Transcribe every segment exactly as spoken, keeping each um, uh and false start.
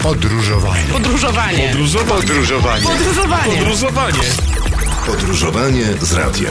Podróżowanie. Podróżowanie. Podróżowanie. Podróżowanie. Podróżowanie. Podróżowanie. Podróżowanie z radiem.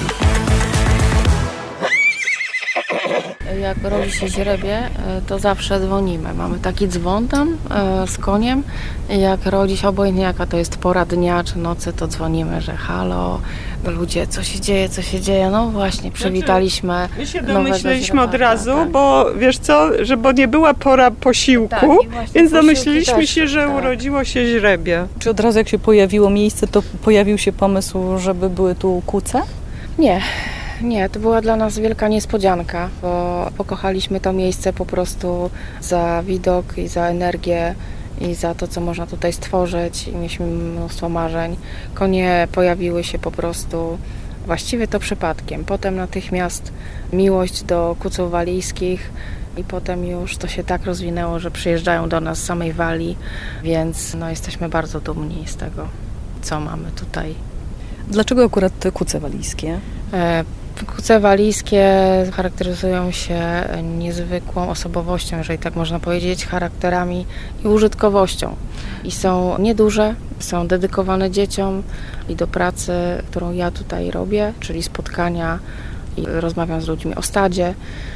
Jak rodzi się źrebie, to zawsze dzwonimy. Mamy taki dzwon tam z koniem. Jak rodzi się, obojętnie jaka to jest pora dnia czy nocy, to dzwonimy, że halo, ludzie, co się dzieje, co się dzieje. No właśnie, przywitaliśmy znaczy, my się nowego domyśleliśmy od źrebaka, razu, tak. bo wiesz co, że bo nie była pora posiłku, Tak, i właśnie więc posiłki domyśliliśmy też, się, że tak. urodziło się źrebie. Czy od razu jak się pojawiło miejsce, to pojawił się pomysł, żeby były tu kuce? Nie. Nie, to była dla nas wielka niespodzianka, bo pokochaliśmy to miejsce po prostu za widok i za energię i za to, co można tutaj stworzyć i mieliśmy mnóstwo marzeń. Konie pojawiły się po prostu właściwie to przypadkiem. Potem natychmiast miłość do kuców walijskich i potem już to się tak rozwinęło, że przyjeżdżają do nas z samej Walii, więc no, jesteśmy bardzo dumni z tego, co mamy tutaj. Dlaczego akurat te kuce walijskie? E, Kuce walijskie charakteryzują się niezwykłą osobowością, jeżeli tak można powiedzieć, charakterami i użytkowością. I są nieduże, są dedykowane dzieciom i do pracy, którą ja tutaj robię, czyli spotkania i rozmawiam z ludźmi o stadzie.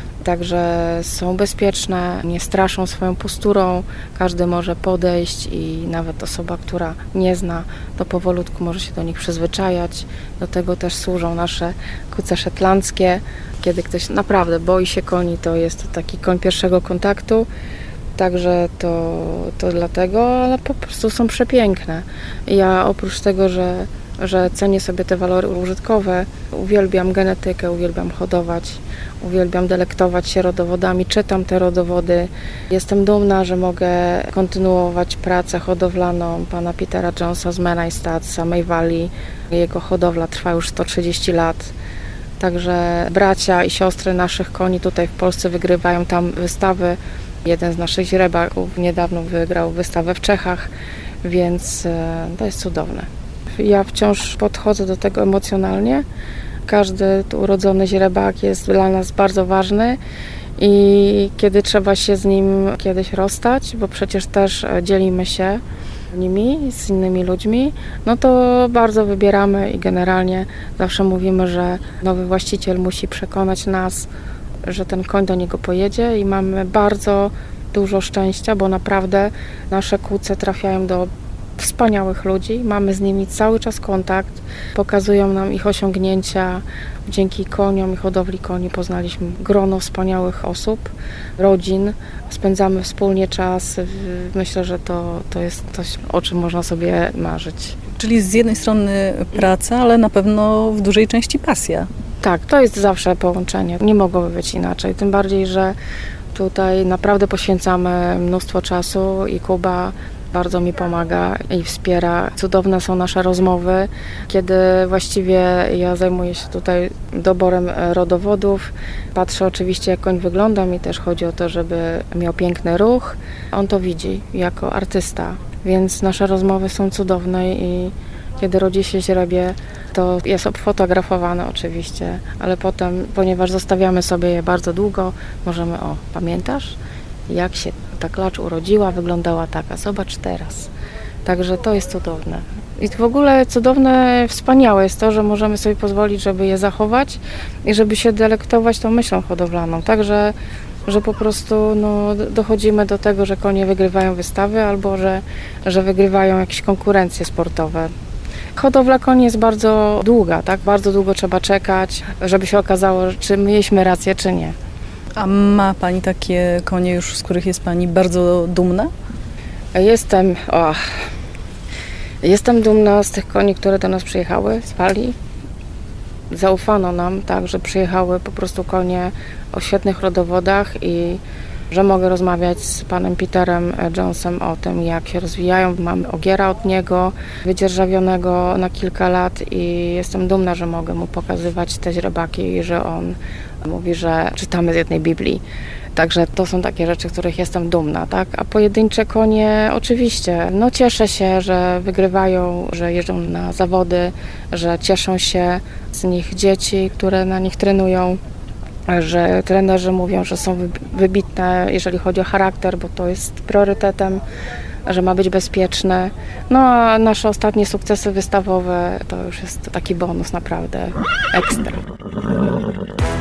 Także są bezpieczne, nie straszą swoją posturą, każdy może podejść i nawet osoba, która nie zna, to powolutku może się do nich przyzwyczajać. Do tego też służą nasze kuce szetlandzkie. Kiedy ktoś naprawdę boi się koni, to jest to taki koń pierwszego kontaktu. Także to, to dlatego, ale po prostu są przepiękne. Ja oprócz tego, że, że cenię sobie te walory użytkowe, uwielbiam genetykę, uwielbiam hodować, uwielbiam delektować się rodowodami, czytam te rodowody. Jestem dumna, że mogę kontynuować pracę hodowlaną pana Petera Jonesa z Menai Stud z samej Walii. Jego hodowla trwa już sto trzydzieści lat. Także bracia i siostry naszych koni tutaj w Polsce wygrywają tam wystawy. Jeden z naszych źrebaków niedawno wygrał wystawę w Czechach, więc to jest cudowne. Ja wciąż podchodzę do tego emocjonalnie. Każdy tu urodzony źrebak jest dla nas bardzo ważny i kiedy trzeba się z nim kiedyś rozstać, bo przecież też dzielimy się nimi z innymi ludźmi, no to bardzo wybieramy i generalnie zawsze mówimy, że nowy właściciel musi przekonać nas, że ten koń do niego pojedzie i mamy bardzo dużo szczęścia, bo naprawdę nasze kuce trafiają do wspaniałych ludzi, mamy z nimi cały czas kontakt, pokazują nam ich osiągnięcia. Dzięki koniom i hodowli koni poznaliśmy grono wspaniałych osób, rodzin, spędzamy wspólnie czas. Myślę, że to, to jest coś, o czym można sobie marzyć. Czyli z jednej strony praca, ale na pewno w dużej części pasja. Tak, to jest zawsze połączenie. Nie mogłoby być inaczej. Tym bardziej, że tutaj naprawdę poświęcamy mnóstwo czasu i Kuba bardzo mi pomaga i wspiera. Cudowne są nasze rozmowy, kiedy właściwie ja zajmuję się tutaj doborem rodowodów. Patrzę oczywiście, jak koń wygląda. Mi też chodzi o to, żeby miał piękny ruch. On to widzi jako artysta, więc nasze rozmowy są cudowne i kiedy rodzi się źrebie, to jest obfotografowane oczywiście, ale potem, ponieważ zostawiamy sobie je bardzo długo, możemy, o, pamiętasz, jak się ta klacz urodziła, wyglądała taka, zobacz teraz. Także to jest cudowne. I w ogóle cudowne, wspaniałe jest to, że możemy sobie pozwolić, żeby je zachować i żeby się delektować tą myślą hodowlaną. Także, że po prostu no, dochodzimy do tego, że konie wygrywają wystawy albo że, że wygrywają jakieś konkurencje sportowe. Hodowla koni jest bardzo długa, tak? Bardzo długo trzeba czekać, żeby się okazało, czy mieliśmy rację, czy nie. A ma Pani takie konie już, z których jest Pani bardzo dumna? Jestem, o, jestem dumna z tych koni, które do nas przyjechały z Walii. Zaufano nam, tak, że przyjechały po prostu konie o świetnych rodowodach i że mogę rozmawiać z panem Peterem Jonesem o tym, jak się rozwijają. Mam ogiera od niego, wydzierżawionego na kilka lat i jestem dumna, że mogę mu pokazywać te źrebaki i że on mówi, że czytamy z jednej Biblii. Także to są takie rzeczy, z których jestem dumna, tak? A pojedyncze konie oczywiście, no cieszę się, że wygrywają, że jeżdżą na zawody, że cieszą się z nich dzieci, które na nich trenują, że trenerzy mówią, że są wybitne, jeżeli chodzi o charakter, bo to jest priorytetem. że ma być bezpieczny. No a nasze ostatnie sukcesy wystawowe to już jest taki bonus naprawdę ekstra.